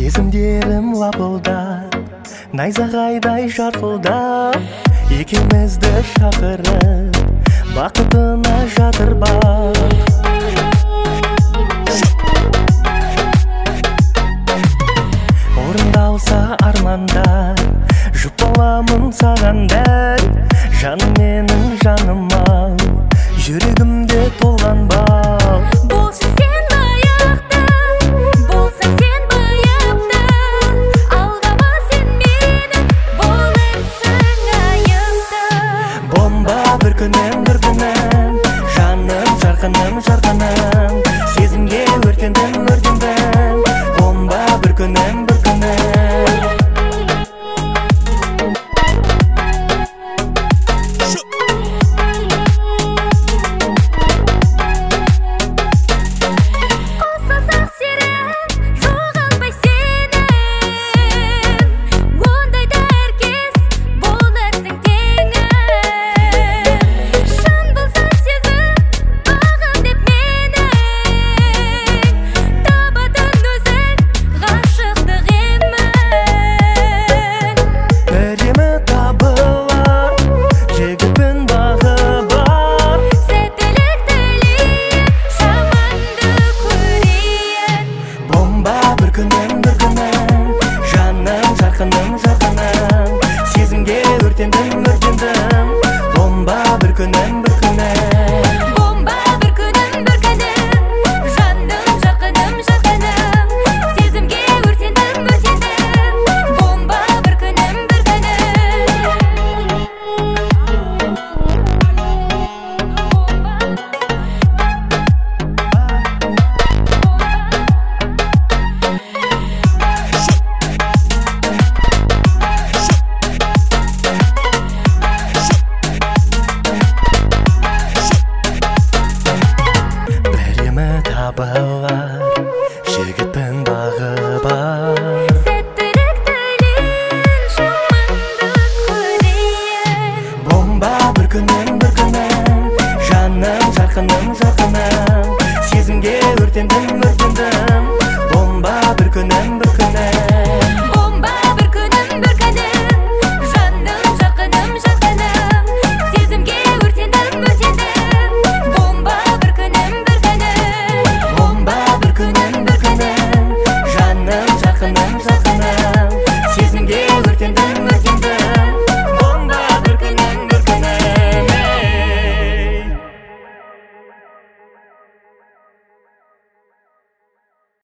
Сезімдерім лапылдап, найзағайдай жарқылдап, екеумізді шақырып, бақытына жатыр бақ. Орындалса армандар, жұпаламын сағандар, жаным менің жаным-ау, жүрегімде толған бал. Болшы сен баяқты, болсаң сен байыпты, алдама сен мені, болырсың айыпты. Бомба бір күнім, жаным жарқыным, жарқыным, сезімге өртендім, бомба бір күнім. Жаным жарқыным, жарқыным, сезімге өртендім, бомба бір күнім. Бомба бір күнім, жаным жарқыным, жарқыным, сезімге өртендім, бомба бір күнім. Табылар, жігіттің бағы бар. Сәттілік тілін, шаманды көрейін. Бомба бір күнім, жаным жарқыным, жарқыным, сезімге өртендім,